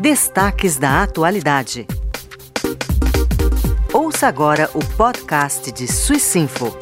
Destaques da atualidade. Ouça agora o podcast de Swissinfo.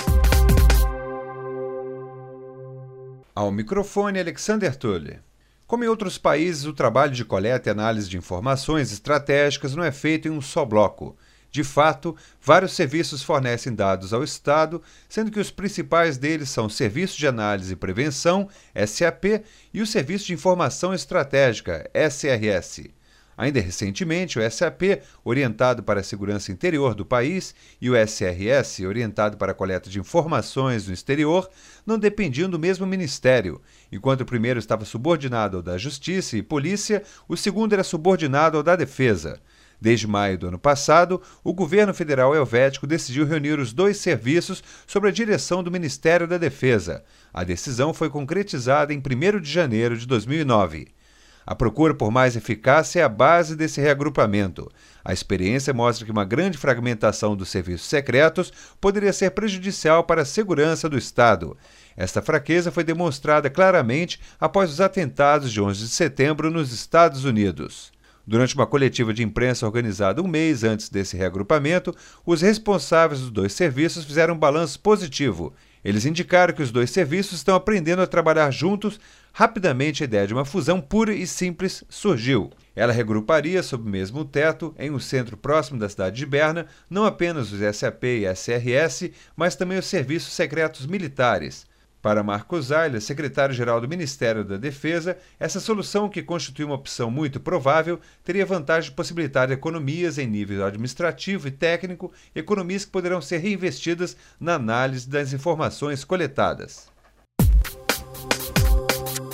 Ao microfone, Alexander Tulle. Como em outros países, o trabalho de coleta e análise de informações estratégicas não é feito em um só bloco. De fato, vários serviços fornecem dados ao Estado, sendo que os principais deles são o Serviço de Análise e Prevenção, SAP, e o Serviço de Informação Estratégica, SRS. Ainda recentemente, o SAP, orientado para a segurança interior do país, e o SRS, orientado para a coleta de informações no exterior, não dependiam do mesmo ministério. Enquanto o primeiro estava subordinado ao da Justiça e Polícia, o segundo era subordinado ao da Defesa. Desde maio do ano passado, o governo federal helvético decidiu reunir os dois serviços sob a direção do Ministério da Defesa. A decisão foi concretizada em 1º de janeiro de 2009. A procura por mais eficácia é a base desse reagrupamento. A experiência mostra que uma grande fragmentação dos serviços secretos poderia ser prejudicial para a segurança do Estado. Esta fraqueza foi demonstrada claramente após os atentados de 11 de setembro nos Estados Unidos. Durante uma coletiva de imprensa organizada um mês antes desse reagrupamento, os responsáveis dos dois serviços fizeram um balanço positivo. Eles indicaram que os dois serviços estão aprendendo a trabalhar juntos. Rapidamente, a ideia de uma fusão pura e simples surgiu. Ela regruparia sob o mesmo teto, em um centro próximo da cidade de Berna, não apenas os SAP e SRS, mas também os serviços secretos militares. Para Marcos Zaila, secretário-geral do Ministério da Defesa, essa solução, que constitui uma opção muito provável, teria vantagem de possibilitar economias em nível administrativo e técnico, economias que poderão ser reinvestidas na análise das informações coletadas.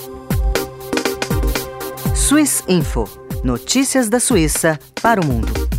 Swissinfo. Notícias da Suíça para o mundo.